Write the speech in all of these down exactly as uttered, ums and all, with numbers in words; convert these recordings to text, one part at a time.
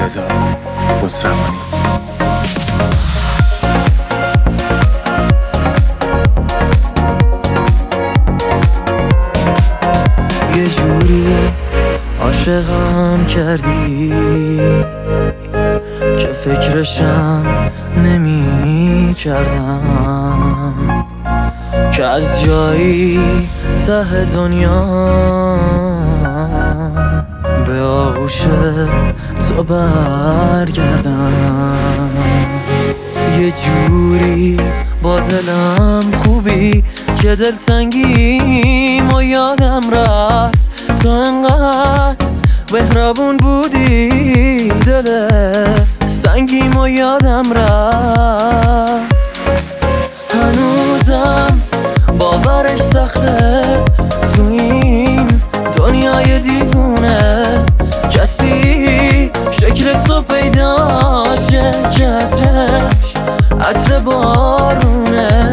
رضا خسروانی. یه جوری عاشقم کردی که فکرشم نمی کردم که از جایی ته دنیا به آغوش تو برگردم. یه جوری با دلم خوبی که دلتنگیم و یادم رفت تو انقدر مهربون بودی، دل سنگیم و یادم رفت. هنوزم باورش سخته تو این دنیای دیوونه کسی شکل تو پیداشه که عطرش عطر بارونه.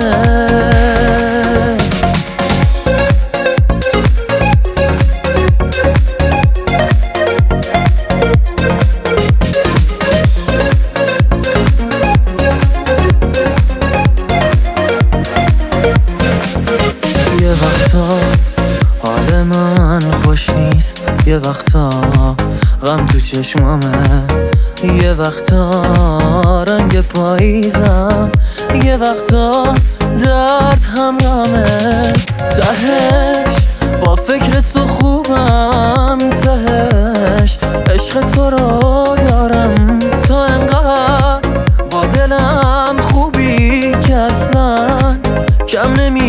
یه وقتا حال من خوش نیست، یه وقتا غم تو چشمامه، یه وقتا رنگ پاییزم، یه وقتا درد همرامه. تهش با فکر تو خوبم، تهش عشق تو رو دارم. تو انقدر با دلم خوبی که اصلا کم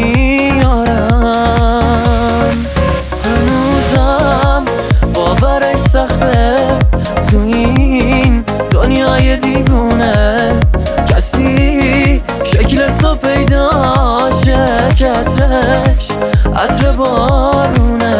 نمیارم. هنوزم باورش سخته تو این دنیای دیوونه کسی شکل تو پیداشه که عطرش عطر بارونه.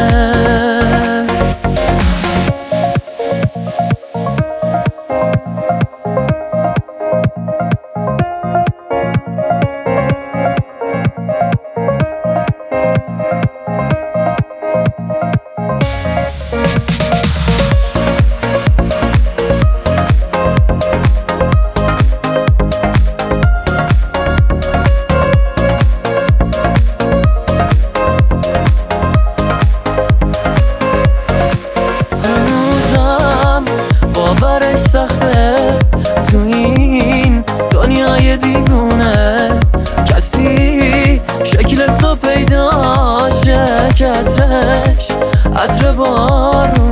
باورش سخته تو این دنیای دیوونه کسی شکل تو پیداشه که عطرش عطر بارونه.